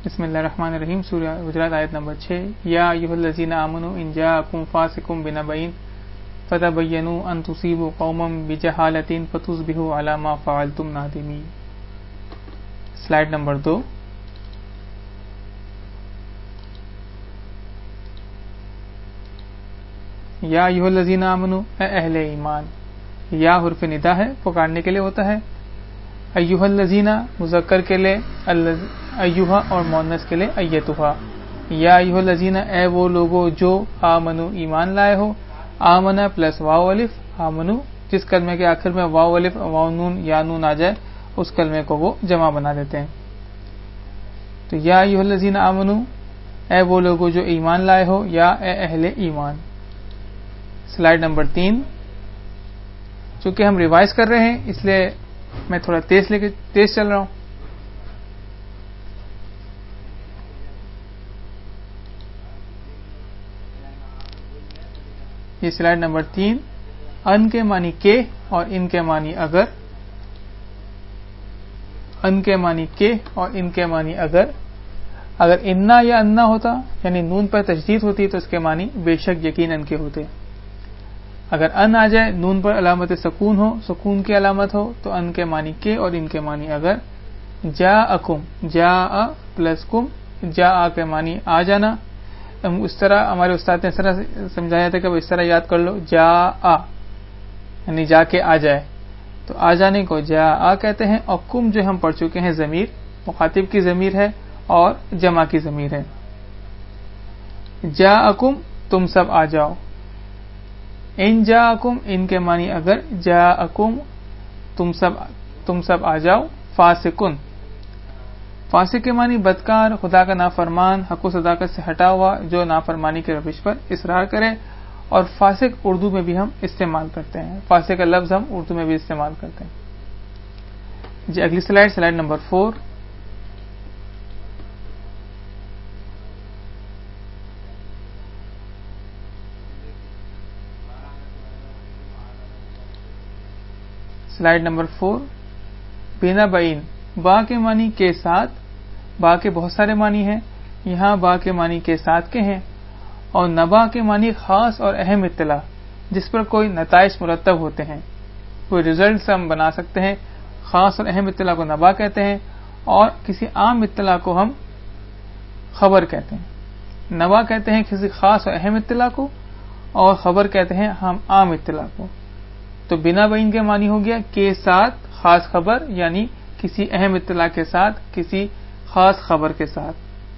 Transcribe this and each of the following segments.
بسم اللہ الرحمن الرحیم. سورہ حجرات آیت نمبر 6. یا ایھا الذین آمنوا ان جاءکم فاسق بنبأ فتبینوا ان تصیبوا قوما بجہالۃ فتصبحوا علی ما فعلتم نادمین. Slide number 2. یا ایھا الذین آمنوا، اے اہل ایمان. یا حرف ندا ہے، پکارنے کے لیے ہوتا ہے. ایھا الذین مذکر کے لیے ایھا اور مؤنث کے لیے ایتھا. یا ایھا الذین، اے وہ لوگو جو آمنو ایمان لائے ہو. آمنا پلس واو الف، آمنو جس کلمے کے آخر میں واو الف واو نون یا نون آ جائے اس کلمے کو وہ جمع بنا دیتے ہیں. تو یا ایھا الذین آمنو، اے وہ لوگو جو ایمان لائے ہو، یا اے اہل ایمان. Slide number 3. چونکہ ہم ریوائز کر رہے ہیں اس لیے میں تھوڑا تیز چل رہا ہوں. یہ سلائیڈ نمبر 3. ان کے معنی کے اور ان کے معنی اگر. ان کے معنی کے اور ان کے معنی اگر. اگر انا یا انا ہوتا یعنی نون پر تشدید ہوتی تو اس کے معنی بے شک یقیناً کے ہوتے. اگر ان آ جائے، نون پر علامت سکون ہو، سکون کی علامت ہو، تو ان کے معنی کے اور ان کے معنی اگر. جاءکم، جاء پلس کم، جاء کے معنی آ جانا. اس طرح ہمارے استاد نے اس طرح سمجھایا تھا کہ وہ اس طرح یاد کر لو، جاء یعنی جا کے آ جائے، تو آ جانے کو جاء کہتے ہیں. اور کم جو ہم پڑھ چکے ہیں ضمیر مخاطب کی ضمیر ہے اور جمع کی ضمیر ہے. جاءکم تم سب آ جاؤ. ان جاءکم ان کے معنی اگر. جاءکم تم سب آ جاؤ. فاسقن، فاسق کے معنی بدکار، خدا کا نافرمان، حق و صداقت سے ہٹا ہوا جو نافرمانی کے روش پر اصرار کرے. اور فاسق اردو میں بھی ہم استعمال کرتے ہیں، فاسق کا لفظ ہم اردو میں بھی استعمال کرتے ہیں. جی اگلی سلائیڈ نمبر 4. Slide number 4. بنا بین، با کے معنی کے ساتھ. با کے بہت سارے معنی ہیں، یہاں با کے معنی کے ساتھ کے ہیں. اور نبا کے معنی خاص اور اہم اطلاع جس پر کوئی نتائج مرتب ہوتے ہیں، کوئی ریزلٹس ہم بنا سکتے ہیں. خاص اور اہم اطلاع کو نبا کہتے ہیں اور کسی عام اطلاع کو ہم خبر کہتے ہیں. نبا کہتے ہیں کسی خاص اور اہم اطلاع کو، اور خبر کہتے ہیں ہم عام اطلاع کو. تو بنا بین کے معنی ہو گیا کے ساتھ خاص خبر، یعنی کسی اہم اطلاع کے ساتھ، کسی خاص خبر کے ساتھ.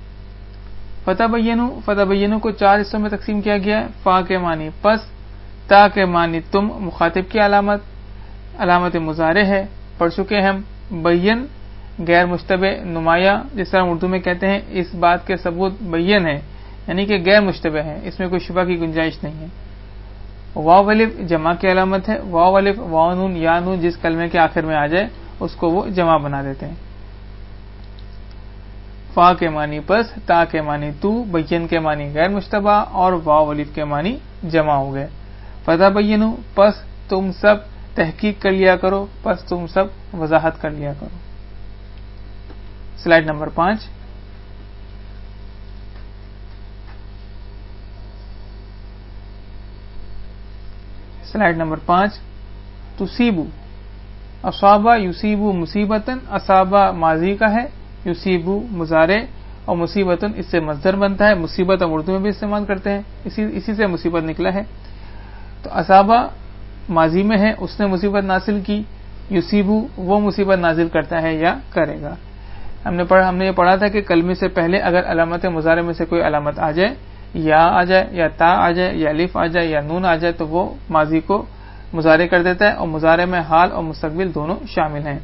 فتبینوا کو 4 حصوں میں تقسیم کیا گیا ہے. فا کے معنی پس، تا کے معنی تم مخاطب کی علامت مضارع ہے، پڑھ چکے ہم. بین غیر مشتبہ نمایاں، جس طرح اردو میں کہتے ہیں اس بات کے ثبوت بین ہے، یعنی کہ غیر مشتبہ ہے، اس میں کوئی شبہ کی گنجائش نہیں ہے. واو الف جمع کی علامت ہے. واو الف واو نون یا نون جس کلمے کے آخر میں آ جائے اس کو وہ جمع بنا دیتے ہیں. فا کے معنی پس، تا کے معنی تو، بین کے معنی غیر مشتبہ اور واو الف کے معنی جمع ہو گئے. فتبینوا پس تم سب تحقیق کر لیا کرو، پس تم سب وضاحت کر لیا کرو. Slide number 5. Slide number 5. تصیبو، اصابہ یصیبو مصیبتن. اصابہ ماضی کا ہے، یصیبو مضارع اور مصیبتن اس سے مصدر بنتا ہے. مصیبت ہم اردو میں بھی استعمال کرتے ہیں، اسی سے مصیبت نکلا ہے. تو اصابہ ماضی میں ہے، اس نے مصیبت نازل کی. یصیبو وہ مصیبت نازل کرتا ہے یا کرے گا. ہم نے یہ پڑھا تھا کہ کلمے سے پہلے اگر علامت مضارع میں سے کوئی علامت آ جائے، یا آ جائے یا تا آ جائے یا الف آ جائے یا نون آ جائے تو وہ ماضی کو مضارع کر دیتا ہے، اور مضارع میں حال اور مستقبل دونوں شامل ہیں.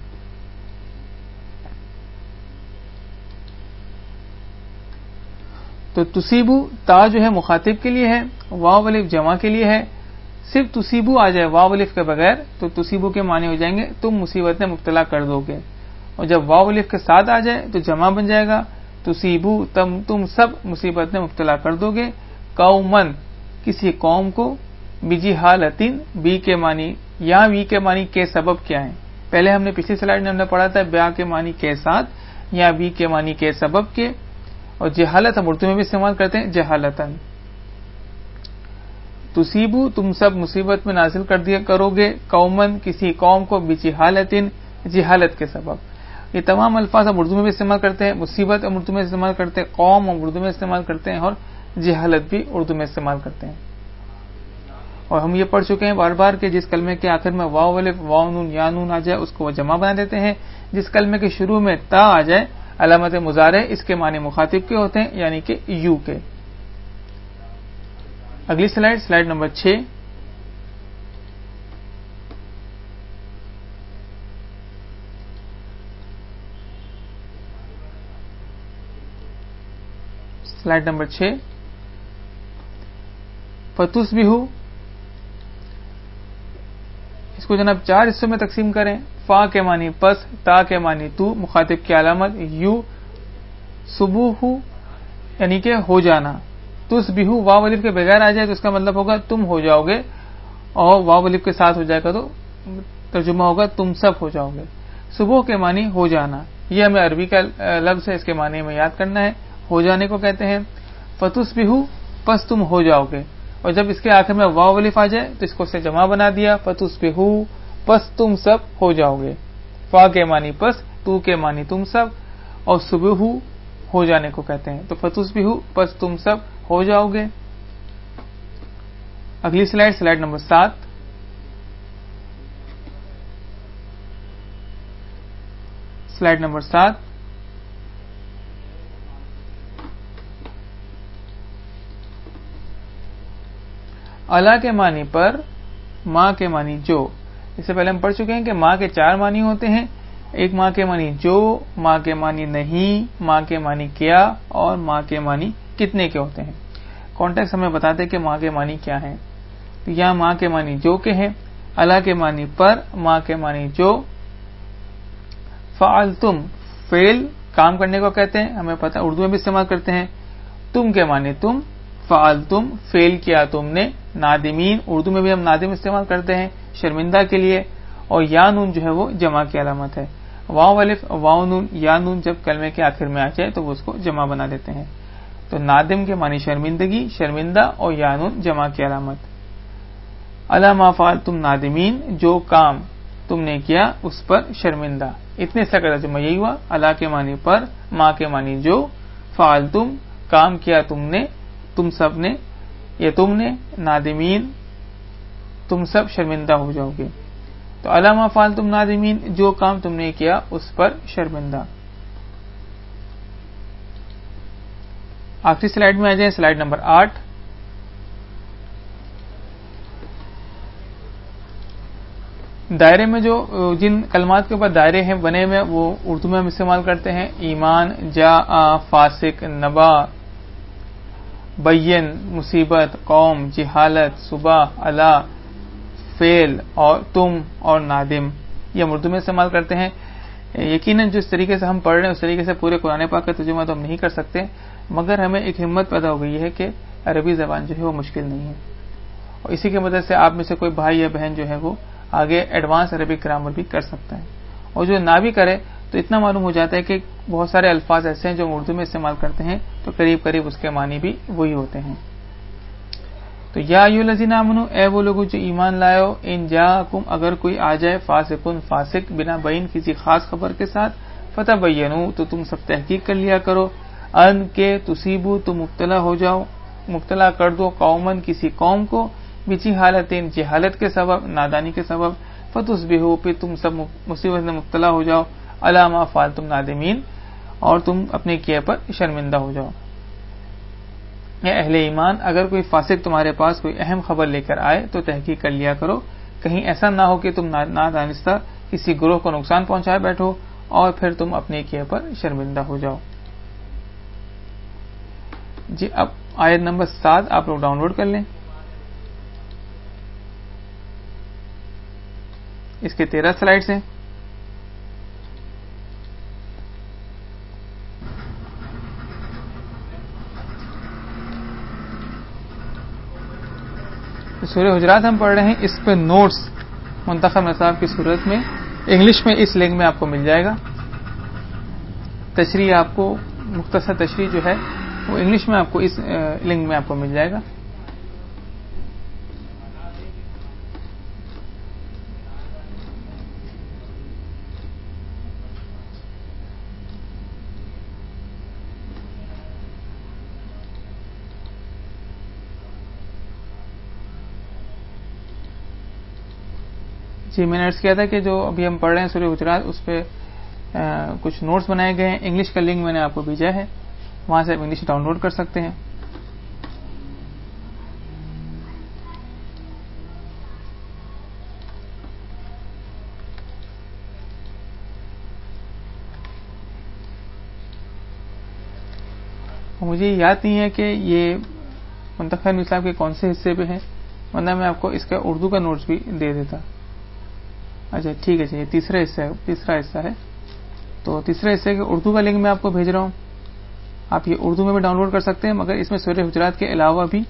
تو تصیبو تا جو ہے مخاطب کے لیے ہے، واو الف جمع کے لیے ہے. صرف تصیبو آ جائے واو الف کے بغیر تو تصیبو کے معنی ہو جائیں گے تم مصیبت میں مبتلا کر دو گے. اور جب واو الف کے ساتھ آ جائے تو جمع بن جائے گا تصیبو تم سب مصیبت میں مبتلا کر دو گے. قومن کسی قوم کو. بجہالتن بی کے معنی، یہاں بی کے معنی کے سبب کیا ہے؟ پہلے ہم نے پچھلی سلائیڈ میں ہم نے پڑھا تھا بیا کے معنی کے ساتھ، یا بی کے معنی کے سبب کے. اور جہالت ہم اردو میں بھی استعمال کرتے ہیں جہالتن. تصیبو تم سب مصیبت میں نازل کر دیا کرو گے قومن کسی قوم کو بجہالتن جہالت کے سبب. یہ تمام الفاظ ہم اردو میں بھی استعمال کرتے ہیں. مصیبت ہم اردو میں استعمال کرتے ہیں, قوم ہم اردو میں استعمال کرتے ہیں, اور جہالت بھی اردو میں استعمال کرتے ہیں. اور ہم یہ پڑھ چکے ہیں بار بار کہ جس کلمے کے آخر میں واو الف واو نون یا نون آ جائے اس کو وہ جمع بنا دیتے ہیں. جس کلمے کے شروع میں تا آ جائے علامت مضارع, اس کے معنی مخاطب کے ہوتے ہیں یعنی کہ یو کے. اگلی سلائیڈ نمبر 6. Slide number 6. فتصبحوا, اس کو جناب 4 حصوں میں تقسیم کریں. فا کے معنی پس, تا کے معنی تو, مخاطب کی علامت یو, صبح یعنی کہ ہو جانا. تصبحوا واو الف کے بغیر آ جائے تو اس کا مطلب ہوگا تم ہو جاؤ گے, اور واو الف کے ساتھ ہو جائے گا تو ترجمہ ہوگا تم سب ہو جاؤ گے. صبح کے معنی ہو جانا, یہ ہمیں عربی کا لفظ ہے, اس کے معنی میں یاد کرنا ہے. ہو جانے کو کہتے ہیں. فتصبحوا پس تم ہو جاؤ گے, اور جب اس کے آخر میں واو الف آ جائے تو اس کو سے جمع بنا دیا. فتصبحوا پس تم سب ہو جاؤ گے. فا کے معنی پس, تو کے معنی تم سب, اور صبح ہو جانے کو کہتے ہیں. تو فتصبحوا پس تم سب ہو جاؤ گے. اگلی سلائیڈ نمبر 7. Slide number 7. الا کے معنی پر, ماں کے معنی جو. اس سے پہلے ہم پڑھ چکے ہیں کہ ماں کے 4 معنی ہوتے ہیں. ایک ماں کے معنی جو, ماں کے معنی نہیں, ماں کے معنی کیا, اور ماں کے معنی کتنے کے ہوتے ہیں. کانٹیکس ہمیں بتاتے کہ ماں کے معنی کیا ہیں. تو یہاں ماں کے معنی جو کے ہیں. الا کے معنی پر, ماں کے معنی جو. فعلتم فعل کام کرنے کو کہتے ہیں, ہمیں پتہ اردو میں بھی استعمال کرتے ہیں. تم کے معنی تم, فعلتم فعل کیا تم نے. نادمین اردو میں بھی ہم نادم استعمال کرتے ہیں شرمندہ کے لیے, اور یا نون جو ہے وہ جمع کی علامت ہے. واو الف واو نون یا نون جب کلمے کے آخر میں آ جائے تو وہ اس کو جمع بنا دیتے ہیں. تو نادم کے معنی شرمندگی, شرمندہ, اور یا نون جمع کی علامت. الا ما فعلتم نادمین جو کام تم نے کیا اس پر شرمندہ. اتنے سے کا ترجمہ یہی ہوا. الا کے معنی پر, ماں کے معنی جو, فعلتم کام کیا تم نے, تم سب نے, یہ تم نے, نادمین تم سب شرمندہ ہو جاؤ گے. تو الا ما فعلتم نادمین جو کام تم نے کیا اس پر شرمندہ. آخری سلائیڈ میں آ جائیں. Slide number 8. دائرے میں جو جن کلمات کے اوپر دائرے ہیں بنے ہوئے وہ اردو میں ہم استعمال کرتے ہیں. ایمان, جاء, فاسق, نبا, بین مصیبت, قوم, جہالت, صبح, الا, فعل, اور تم, اور نادم. یہ ہم اردو میں استعمال کرتے ہیں. یقیناً جس طریقے سے ہم پڑھ رہے ہیں اس طریقے سے پورے قرآن پاک کا ترجمہ تو ہم نہیں کر سکتے, مگر ہمیں ایک ہمت پیدا ہو گئی ہے کہ عربی زبان جو ہے وہ مشکل نہیں ہے, اور اسی کی مدد سے آپ میں سے کوئی بھائی یا بہن جو ہے وہ آگے ایڈوانس عربک گرامر بھی کر سکتا ہے. اور جو نہ بھی کرے تو اتنا معلوم ہو جاتا ہے کہ بہت سارے الفاظ ایسے ہیں جو ہم اردو میں استعمال کرتے ہیں تو قریب قریب اس کے معنی بھی وہی ہوتے ہیں. تو یا ایھا الذین آمنوا, اے وہ لوگ جو ایمان لائے ہو, ان جاءکم اگر کوئی آ جائے, فاسقن فاسق, بنا بین کسی خاص خبر کے ساتھ, فتبینوا تو تم سب تحقیق کر لیا کرو, ان کے تصیبوا تو مبتلا ہو جاؤ, مبتلا کر دو, قومن کسی قوم کو, بجہالتین جہالت کے سبب, نادانی کے سبب, فتصبحوا پھر تم سب مصیبت میں مبتلا ہو جاؤ, علی ما فعلتم نادمین اور تم اپنے کیے پر شرمندہ ہو جاؤ. اے اہل ایمان, اگر کوئی فاسق تمہارے پاس کوئی اہم خبر لے کر آئے تو تحقیق کر لیا کرو, کہیں ایسا نہ ہو کہ تم نادانستہ کسی گروہ کو نقصان پہنچائے بیٹھو اور پھر تم اپنے کیے پر شرمندہ ہو جاؤ. جی اب آیت نمبر 7 آپ لوگ ڈاؤن لوڈ کر لیں. اس کے 13 سلائیڈز ہیں. سورہ حجرات ہم پڑھ رہے ہیں, اس پہ نوٹس منتخب نصاب کی صورت میں انگلش میں اس لنک میں آپ کو مل جائے گا. تشریح آپ کو مختصر تشریح جو ہے وہ انگلش میں آپ کو اس لنک میں آپ کو مل جائے گا. جی میں نے عرض کیا تھا کہ جو ابھی ہم پڑھ رہے ہیں سورہ حجرات اس پہ کچھ نوٹس بنائے گئے ہیں. انگلش کا لنک میں نے آپ کو بھیجا ہے, وہاں سے آپ انگلش ڈاؤن لوڈ کر سکتے ہیں. مجھے یاد نہیں ہے کہ یہ منتخب نصاب کے کون سے حصے پہ ہیں, ورنہ میں آپ کو اس کا اردو کا نوٹس بھی دے دیتا. اچھا ٹھیک ہے, یہ تیسرا حصہ ہے. تو تیسرے حصے کے اردو کا لنک میں آپ کو بھیج رہا ہوں, آپ یہ اردو میں بھی ڈاؤن لوڈ کر سکتے ہیں, مگر اس میں سورہ حجرات کے علاوہ بھی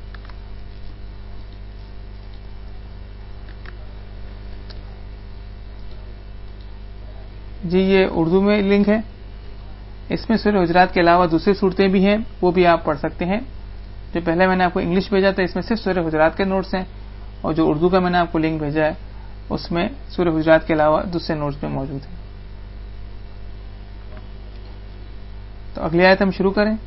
جی یہ اردو میں لنک ہے. اس میں سورہ حجرات کے علاوہ دوسری صورتیں بھی ہیں, وہ بھی آپ پڑھ سکتے ہیں. جو پہلے میں نے آپ کو انگلش بھیجا تھا اس میں صرف سورہ حجرات کے نوٹس ہیں, اور جو اردو کا میں نے آپ کو لنک بھیجا ہے اس میں سورہ حجرات کے علاوہ دوسرے نوٹس بھی موجود ہیں. تو اگلی آیت ہم شروع کریں.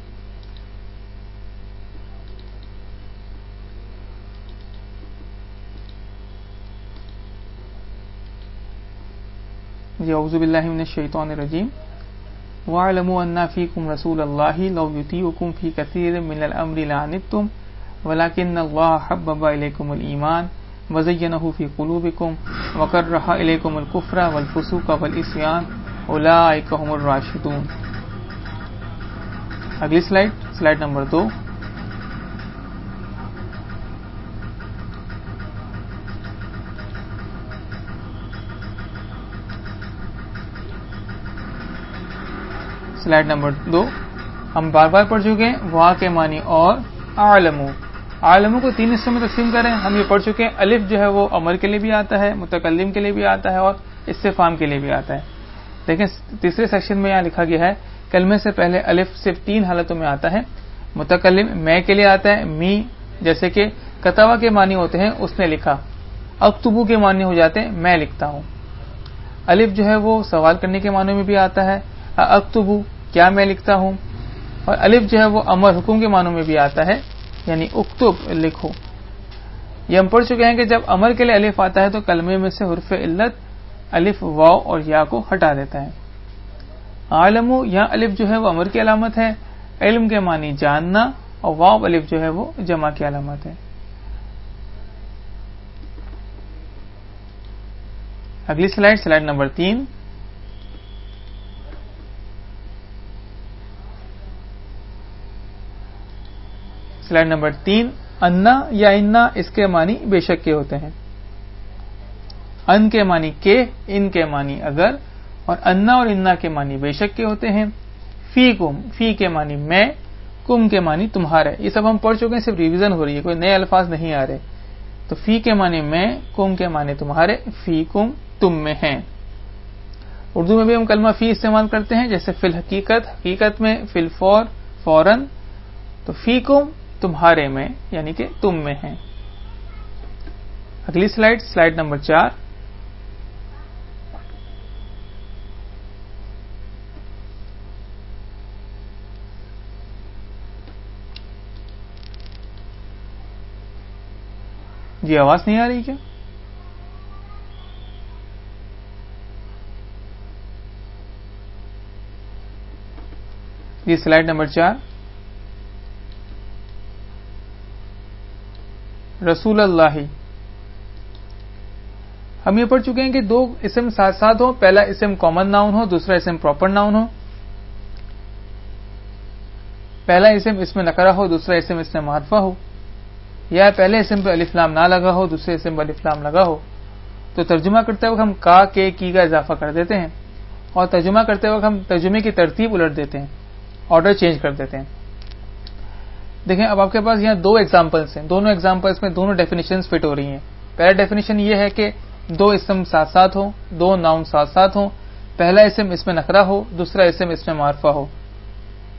جی اعوذ باللہ من الشیطان الرجیم. وَاعْلَمُوا أَنَّ فِيكُمْ رَسُولَ اللَّهِ لَوْ يُطِيعُكُمْ فِي كَثِيرٍ مِّنَ الْأَمْرِ لَعَنِتُّمْ وَلَكِنَّ اللَّهَ حَبَّبَ إِلَيْكُمُ الْإِيمَانَ وَزَيَّنَهُ فِي قُلُوبِكُمْ وَكَرَّهَ إِلَيْكُمُ الْكُفْرَ وَالْفُسُوقَ وَالْعِصْيَانَ أُولَٰئِكَ هُمُ الرَّاشِدُونَ. اگلی سلائیڈ نمبر 2. سلائیڈ نمبر 2 ہم بار بار پڑھ چکے ہیں. وا کے معنی اور عالموں کو 3 حصوں میں تقسیم کریں. ہم یہ پڑھ چکے ہیں. الف جو ہے وہ امر کے لیے بھی آتا ہے, متکلم کے لیے بھی آتا ہے, اور استفہام کے لیے بھی آتا ہے. لیکن تیسرے سیکشن میں یہاں لکھا گیا ہے کلمے سے پہلے الف صرف 3 حالتوں میں آتا ہے. متکلم میں کے لیے آتا ہے, می جیسے کہ کتوا کے معنی ہوتے ہیں اس نے لکھا. اکتبو کے معنی ہو جاتے ہیں میں لکھتا ہوں. الف جو ہے وہ سوال کرنے کے معنی میں بھی آتا ہے, اکتبو کیا میں لکھتا ہوں. اور الف جو ہے وہ امر حکم کے معنوں میں بھی آتا ہے, یعنی اکتب لکھو. یہ ہم پڑھ چکے ہیں کہ جب امر کے لیے الف آتا ہے تو کلمے میں سے حرف علت الف واو اور یا کو ہٹا دیتا ہے. عالمو یہاں الف جو ہے وہ امر کی علامت ہے, علم کے معنی جاننا, اور واو الف جو ہے وہ جمع کی علامت ہے. اگلی سلائیڈ نمبر 3. Slide number 3. انا یا انا اس کے معنی بے شک کے ہوتے ہیں. ان کے معنی کے, ان کے معنی اگر, اور انا اور انا کے معنی بے شک کے ہوتے ہیں. فی کے معنی میں, کم کے معنی تمہارے. یہ سب ہم پڑھ چکے ہیں, صرف ریویژن ہو رہی ہے, کوئی نئے الفاظ نہیں آ رہے. تو فی کے معنی میں, کم کے معنی تمہارے, فی کم تم میں ہیں. اردو میں بھی ہم کلمہ فی استعمال کرتے ہیں, جیسے فی الحقیقت حقیقت میں, فی الفور فوراً. تو فی کم تمہارے میں, یعنی کہ تم میں ہیں. اگلی سلائیڈ نمبر 4. جی آواز نہیں آ رہی کیا؟ جی سلائیڈ نمبر 4. رسول اللہ. ہم یہ پڑھ چکے ہیں کہ 2 اسم ساتھ ساتھ ہو, پہلا اسم کامن ناؤن ہو, دوسرا اسم پراپر ناؤن ہو. پہلا اسم نکرہ ہو, دوسرا اسم معرفہ ہو, یا پہلے اسم پہ الف لام نہ لگا ہو, دوسرے اسم پہ الف لام لگا ہو. تو ترجمہ کرتے وقت ہم کا, کے, کی کا اضافہ کر دیتے ہیں, اور ترجمہ کرتے وقت ہم ترجمے کی ترتیب الٹ دیتے ہیں, آرڈر چینج کر دیتے ہیں. دیکھیں اب آپ کے پاس یہاں 2 ایگزامپلس ہیں. دونوں ایگزامپلس میں دونوں ڈیفینیشنز فٹ ہو رہی ہیں. پہلا ڈیفینیشن یہ ہے کہ 2 اسم ساتھ ساتھ ہوں, 2 ناؤن ساتھ ساتھ ہوں. پہلا اسم نکرہ ہو, دوسرا اسم معرفہ ہو.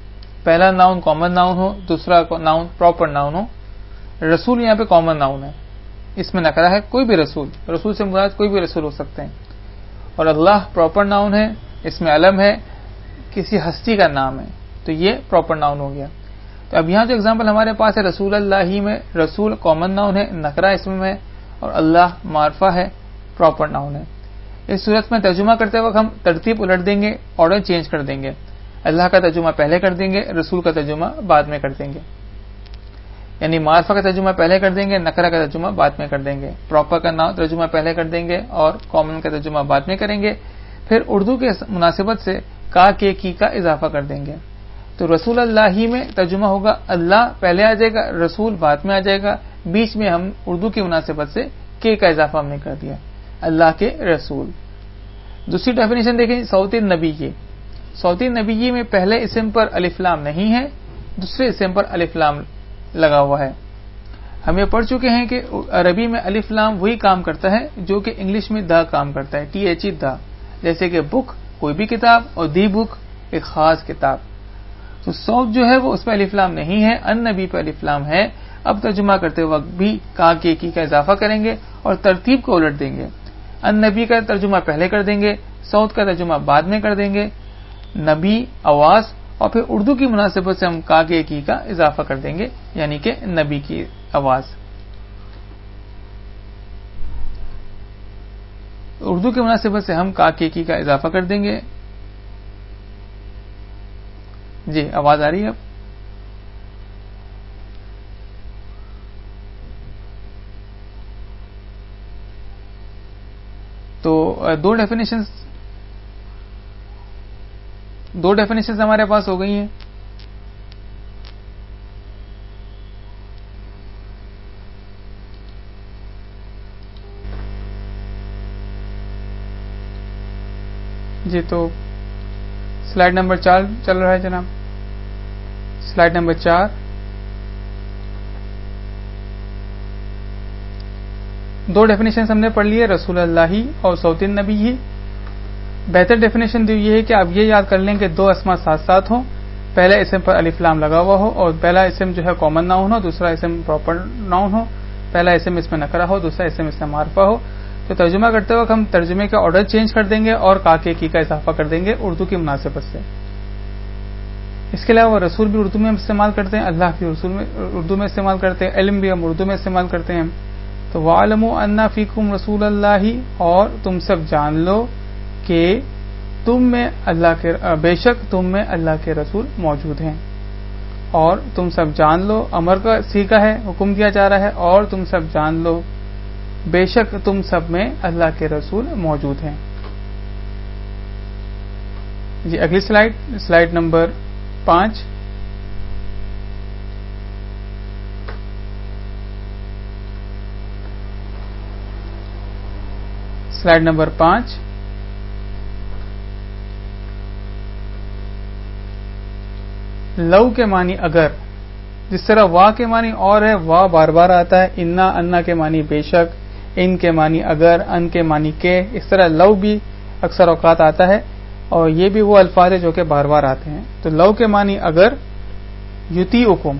پہلا ناؤن کامن ناؤن ہو، دوسرا ناؤن پراپر ناؤن ہو. رسول یہاں پہ کامن ناؤن ہے، اس میں نکرہ ہے. کوئی بھی رسول سے مراد کوئی بھی رسول ہو سکتے ہیں. اور اللہ پراپر ناؤن ہے، اس میں علم ہے، کسی ہستی کا نام ہے، تو یہ پراپر ناؤن ہو گیا. تو اب یہاں جو اگزامپل ہمارے پاس ہے رسول اللہ ہی میں، رسول کامن ناؤن ہے، نکرہ اس میں، اور اللہ معرفہ ہے، پراپر ناؤن ہے. اس صورت میں ترجمہ کرتے وقت ہم ترتیب الٹ دیں گے، آرڈر چینج کر دیں گے. اللہ کا ترجمہ پہلے کر دیں گے، رسول کا ترجمہ بعد میں کر دیں گے. یعنی معرفہ کا ترجمہ پہلے کر دیں گے، نکرہ کا ترجمہ بعد میں کر دیں گے. پراپر کا نام ترجمہ پہلے کر دیں گے اور کامن کا ترجمہ بعد میں کریں گے. پھر اردو کے مناسبت سے کا کے کی کا اضافہ کر دیں گے. تو رسول اللہ ہی میں ترجمہ ہوگا اللہ پہلے آ جائے گا، رسول بعد میں آ جائے گا. بیچ میں ہم اردو کی مناسبت سے کے کا اضافہ ہم نے کر دیا، اللہ کے رسول. دوسری ڈیفینیشن دیکھیں صوت نبی. صوت نبی میں پہلے اسم پر الف لام نہیں ہے، دوسرے اسم پر الف لام لگا ہوا ہے. ہم یہ پڑھ چکے ہیں کہ عربی میں الف لام وہی کام کرتا ہے جو کہ انگلش میں دا کام کرتا ہے، THE دا. جیسے کہ بک کوئی بھی کتاب اور دی بک ایک خاص کتاب. تو صوت جو ہے وہ اس میں الف لام نہیں ہے، ان نبی پہ الف لام ہے. اب ترجمہ کرتے وقت بھی کا کے کی کا اضافہ کریں گے اور ترتیب کو الٹ دیں گے. ان نبی کا ترجمہ پہلے کر دیں گے، صوت کا ترجمہ بعد میں کر دیں گے. نبی آواز، اور پھر اردو کی مناسبت سے ہم کا کے کی کا اضافہ کر دیں گے، یعنی کہ نبی کی آواز. اردو کی مناسبت سے ہم کا کے کی کا اضافہ کر دیں گے. جی آواز آ رہی ہے اب؟ تو دو ڈیفینیشنز ہمارے پاس ہو گئی ہیں. جی تو سلائیڈ نمبر 4 چل رہا ہے جناب. Slide number 4. دو ڈیفینیشن ہم نے پڑھ لی ہے، رسول اللہ اور صوت النبی ہی. بہتر ڈیفینیشن یہ ہے کہ آپ یہ یاد کر لیں کہ دو اسما ساتھ ساتھ ہوں، پہلا اسم پر الف لام لگا ہوا ہو اور پہلا اسم جو ہے کامن ناؤن ہو، دوسرا اسم پراپر ناؤن ہو. پہلا اسم اس میں نکرہ ہو، دوسرا اسم اس میں معرفہ ہو. تو ترجمہ کرتے وقت ہم ترجمے کا آرڈر چینج کر دیں گے اور کا کے کی کا اضافہ کر دیں گے اردو کی مناسبت سے. اس کے علاوہ رسول بھی اردو میں ہم استعمال کرتے ہیں، اللہ بھی رسول میں اردو میں استعمال کرتے ہیں، علم بھی ہم اردو میں استعمال کرتے ہیں. تو وَاعْلَمُوا أَنَّ فِيكُمْ رَسُولَ اللَّهِ، اور تم سب جان لو کہ تم میں اللہ کے بے شک تم میں اللہ کے رسول موجود ہیں. اور تم سب جان لو امر کا سیکھا ہے، حکم دیا جا رہا ہے، اور تم سب جان لو بے شک تم سب میں اللہ کے رسول موجود ہیں. جی اگلی سلائیڈ نمبر 5. Slide number 5. لو کے معنی اگر، جس طرح وا کے معنی اور ہے، وا بار بار آتا ہے. انا انا کے معنی بے شک، ان کے معنی اگر، ان کے معنی کے. اس طرح لو بھی اکثر اوقات آتا ہے اور یہ بھی وہ الفاظ ہیں جو کہ بار بار آتے ہیں. تو لو کے معنی اگر، یطیعکم.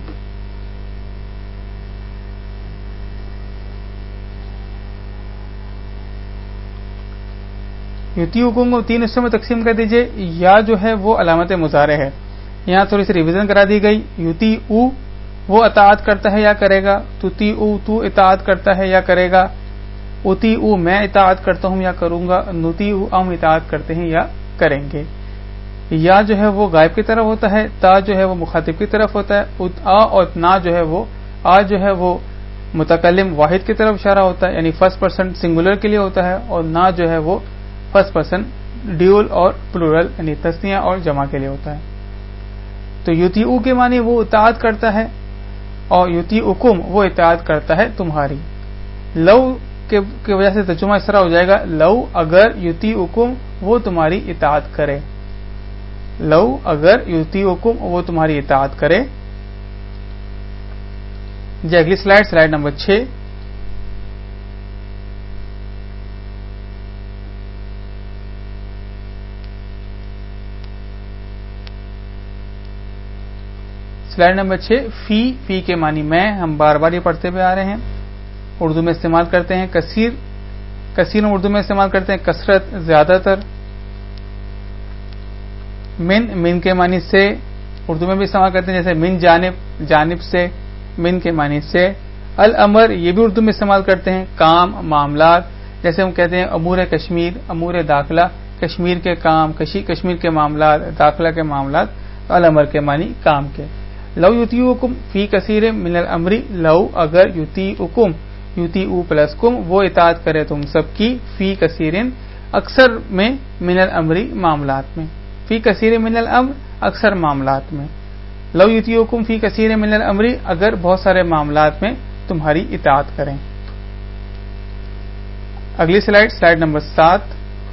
یطیعکم کو 3 حصوں میں تقسیم کر دیجئے. یا جو ہے وہ علامت مضارع ہے، یہاں تھوڑی سی ریویژن کرا دی گئی. یطیعو وہ اطاعت کرتا ہے یا کرے گا، تطیعو تو اطاعت کرتا ہے یا کرے گا، اطیعو میں اطاعت کرتا ہوں یا کروں گا، نطیعو ہم اطاعت کرتے ہیں یا کریں گے. یا جو ہے وہ غائب کی طرف ہوتا ہے، تا جو ہے وہ مخاطب کی طرف ہوتا ہے، آ اور نا جو ہے وہ آ جو ہے وہ متکلم واحد کی طرف اشارہ ہوتا ہے، یعنی فرسٹ پرسن سنگولر کے لیے ہوتا ہے، اور نا جو ہے وہ فرسٹ پرسن ڈیول اور پلورل یعنی تثنیہ اور جمع کے لیے ہوتا ہے. تو یطیعو کے معنی وہ اطاعت کرتا ہے اور یطیعکم وہ اطاعت کرتا ہے تمہاری. لو کی وجہ سے ترجمہ اس طرح ہو جائے گا، لو اگر یطیعکم وہ تمہاری اطاعت کرے. لو اگر یطیعکم وہ تمہاری اطاعت کرے. جی اگلی سلائیڈ نمبر 6. سلائڈ نمبر 6 فی کے معنی میں، ہم بار بار یہ پڑھتے ہوئے آ رہے ہیں، اردو میں استعمال کرتے ہیں کثیر اردو میں استعمال کرتے ہیں کثرت، زیادہ تر. من کے معنی سے اردو میں بھی استعمال کرتے ہیں، جیسے من جانب سے، من کے معنی سے. الامر یہ بھی اردو میں استعمال کرتے ہیں، کام، معاملات، جیسے ہم کہتے ہیں امور کشمیر، امور داخلہ، کشمیر کے کام، کشمیر کے معاملات، داخلہ کے معاملات. الامر کے معنی کام کے. لو یطیعکم فی کثیر من الامر، لو اگر، یطیعو پلس کم، وہ اطاعت کرے تم سب کی، فی کثیر اکثر میں، من الامر معاملات میں، فی کثیر من الامر اکثر معاملات میں. لو یطیعکم فی کثیر من الامر، اگر بہت سارے معاملات میں تمہاری اطاعت کریں. اگلی سلائڈ نمبر 7.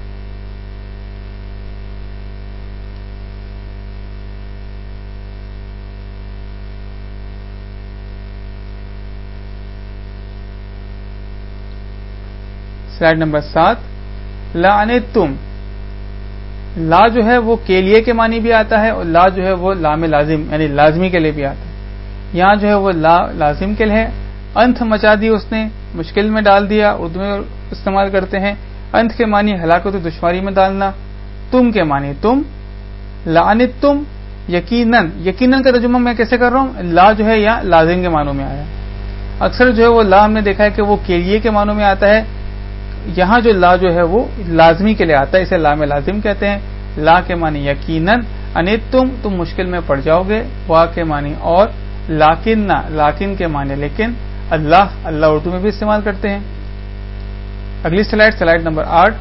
Slide number 7. لعنتم، لا جو ہے وہ کے لیے کے معنی بھی آتا ہے، اور لا جو ہے وہ لام لازم یعنی لازمی کے لیے بھی آتا ہے. یہاں جو ہے وہ لا لازم کے لیے ہے. انت مچا دی اس نے، مشکل میں ڈال دیا، اردو میں استعمال کرتے ہیں. انت کے معنی ہلاکت و دشواری میں ڈالنا. تم کے معنی تم. لعنتم یقیناً کا ترجمہ میں کیسے کر رہا ہوں، لا جو ہے یہاں لازم کے معنوں میں آیا. اکثر جو ہے وہ لا ہم نے دیکھا ہے کہ وہ کے لیے کے معنوں میں آتا ہے، یہاں جو لا جو ہے وہ لازمی کے لیے آتا ہے، اسے لام لازم کہتے ہیں. لا کے معنی یقیناً، تم مشکل میں پڑ جاؤ گے، وا کے معنی اور، لیکن کے معنی لیکن. اللہ اردو میں بھی استعمال کرتے ہیں. اگلی سلائڈ نمبر 8.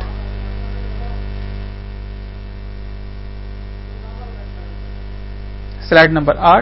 Slide number 8.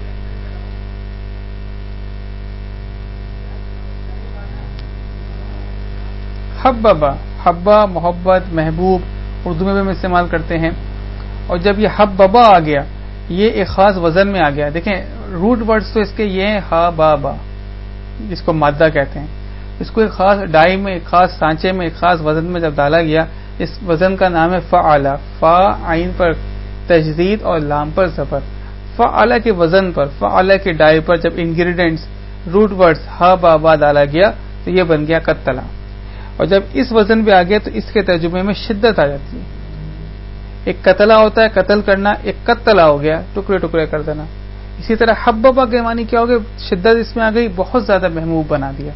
حبا محبت، محبوب، اردو میں بھی ہم استعمال کرتے ہیں. اور جب یہ حببا آ گیا، یہ ایک خاص وزن میں آ گیا. دیکھیں روٹ ورڈز تو اس کے یہ ہیں، ہا با با، جس کو مادہ کہتے ہیں. اس کو ایک خاص ڈائی میں، ایک خاص سانچے میں، ایک خاص وزن میں جب ڈالا گیا، اس وزن کا نام ہے فعلا. فا عین پر تجدید اور لام پر زبر. فعلا کے وزن پر، فعلا کے ڈائی پر جب انگریڈینٹس روٹ ورڈز ہا با با ڈالا گیا تو یہ بن گیا قتلا. اور جب اس وزن پہ آ گیا تو اس کے ترجمے میں شدت آ جاتی ہے. ایک قتلا ہوتا ہے قتل کرنا، ایک قتلا ہو گیا ٹکڑے ٹکڑے کر دینا. اسی طرح حببا کے معنی کیا ہو گیا، شدت اس میں آ گئی، بہت زیادہ محبوب بنا دیا.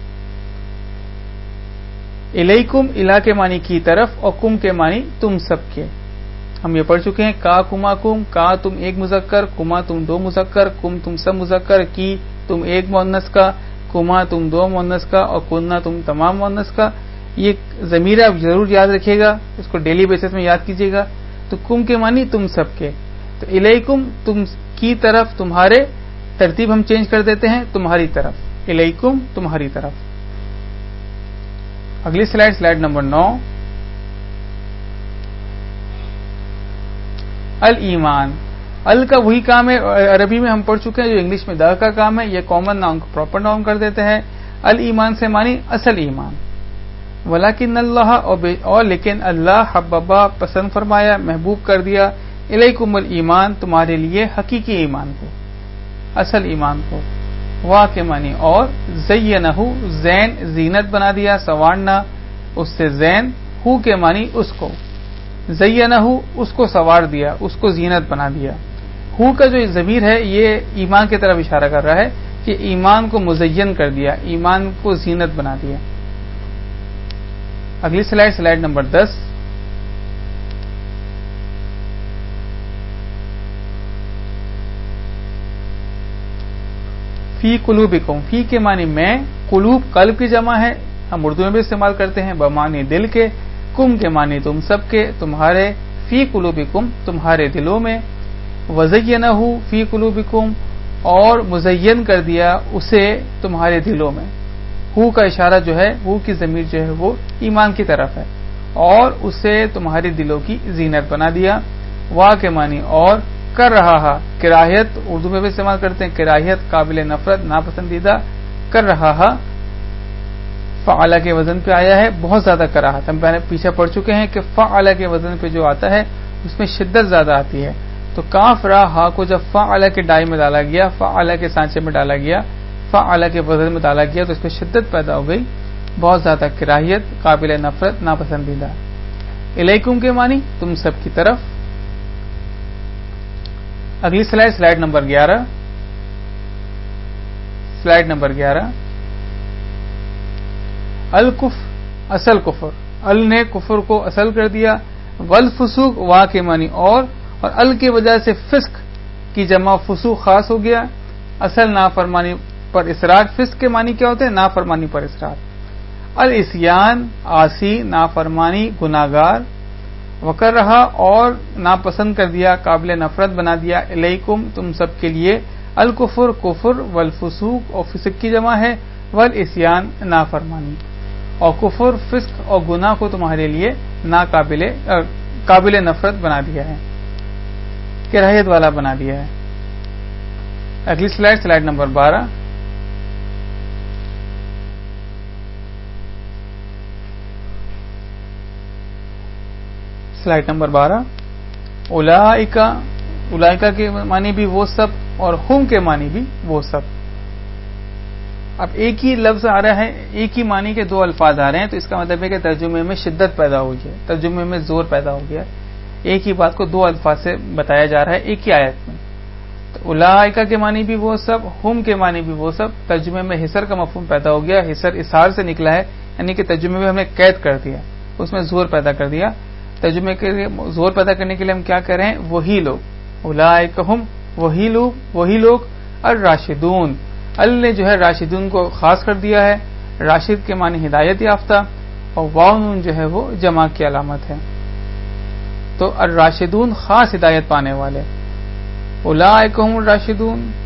الیکم، الا کے معنی کی طرف، اور کم کے معنی تم سب کے. ہم یہ پڑھ چکے ہیں. کا کما کم، کا تم ایک مذکر، کما تم دو مذکر، کم تم سب مذکر، کی تم ایک مؤنث کا، کما تم دو مؤنث کا، اور کننا تم تمام مؤنث کا. یہ ضمیر آپ ضرور یاد رکھیے گا، اس کو ڈیلی بیسس میں یاد کیجیے گا. تو کم کے معنی تم سب کے. تو الیکم تم کی طرف، تمہارے، ترتیب ہم چینج کر دیتے ہیں، تمہاری طرف. الیکم تمہاری طرف. اگلی سلائڈ نمبر 9. الایمان، ال کا وہی کام ہے، عربی میں ہم پڑھ چکے ہیں جو انگلش میں دا کا کام ہے. یہ کامن ناؤن کو پراپر ناؤن کر دیتے ہیں. الایمان سے معنی اصل ایمان. ولیکن اللہ، اور لیکن اللہ، حببا پسند فرمایا، محبوب کر دیا، الیکم الایمان تمہارے لیے حقیقی ایمان کو، اصل ایمان کو. وا کے معنی اور، زینہ زین زینت بنا دیا، سوارنا اس سے زین، ہو کے معنی اس کو، زینہ اس کو سوار دیا، اس کو زینت بنا دیا. ہو کا جو ضمیر ہے یہ ایمان کی طرف اشارہ کر رہا ہے کہ ایمان کو مزین کر دیا، ایمان کو زینت بنا دیا. اگلی سلائڈ نمبر 10. فی قلوبکم، فی کے معنی میں، قلوب قلب کی جمع ہے، ہم اردو میں بھی استعمال کرتے ہیں بمعنی دل کے. کم کے معنی تم سب کے، تمہارے. فی قلوبکم تمہارے دلوں میں. وزینہ فی قلوبکم، اور مزین کر دیا اسے تمہارے دلوں میں. ہو کا اشارہ جو ہے، ہو کی ضمیر جو ہے وہ ایمان کی طرف ہے، اور اسے تمہارے دلوں کی زینت بنا دیا. وا کے معنی اور، کر رہا ہے، کراہیت اردو میں بھی استعمال کرتے ہیں، کراہیت قابل نفرت، ناپسندیدہ. کر رہا ہے فعلا کے وزن پہ آیا ہے، بہت زیادہ کراہت. ہم پہلے پیچھے پڑھ چکے ہیں کہ فعلا کے وزن پہ جو آتا ہے اس میں شدت زیادہ آتی ہے. تو کاف را ہا کو جب فعل کے ڈائی میں ڈالا گیا، فعل کے سانچے میں ڈالا گیا، فعل کے وزن میں ڈالا گیا، تو اس میں شدت پیدا ہو گئی، بہت زیادہ کراہیت، قابل نفرت، ناپسندیدہ۔ الیکم کے معنی تم سب کی طرف۔ اگلی سلائڈ نمبر 11۔ Slide number 11۔ الکف اصل کفر، ال نے کفر کو اصل کر دیا، والفسوق وا کے معنی اور ال کی وجہ سے فسق کی جمع فسوق خاص ہو گیا، اصل نافرمانی پر اصرار۔ فسق کے معنی کیا ہوتے ہیں؟ نافرمانی پر اصرار۔ الاسیان عاصی، نافرمانی، گناہگار، وکر رہا اور ناپسند کر دیا، قابل نفرت بنا دیا، الیکم تم سب کے لیے، الکفر کفر، والفسوق اور فسق کی جمع ہے، والاسیان نافرمانی، اور کفر، فسق اور گناہ کو تمہارے لیے قابل نفرت بنا دیا ہے، کراہیت والا بنا دیا ہے۔ اگلی سلائڈ نمبر 12۔ Slide number 12۔ اولئک کے معنی بھی وہ سب، اور ہم کے معنی بھی وہ سب۔ اب ایک ہی لفظ آ رہا ہے، ایک ہی معنی کے دو الفاظ آ رہے ہیں، تو اس کا مطلب ہے کہ ترجمے میں شدت پیدا ہوئی ہے، ترجمے میں زور پیدا ہو گیا، ایک ہی بات کو دو الفاظ سے بتایا جا رہا ہے ایک ہی آیت میں۔ تو اولئک کے معنی بھی وہ سب، ہم کے معنی بھی وہ سب، ترجمے میں حصر کا مفہوم پیدا ہو گیا، حصر اصحار سے نکلا ہے، یعنی کہ ترجمے میں ہم نے قید کر دیا، اس میں زور پیدا کر دیا۔ ترجمے کے لیے زور پیدا کرنے کے لیے ہم کیا کر رہے ہیں؟ وہی لوگ، اولئک ہم، وہی لوگ، الراشدون، ال نے جو ہے راشدون کو خاص کر دیا ہے، راشد کے معنی ہدایت یافتہ، اور واو نون جو ہے وہ جمع کی علامت ہے، تو الراشدون خاص ہدایت پانے والے، اولئک ہم الراشدون،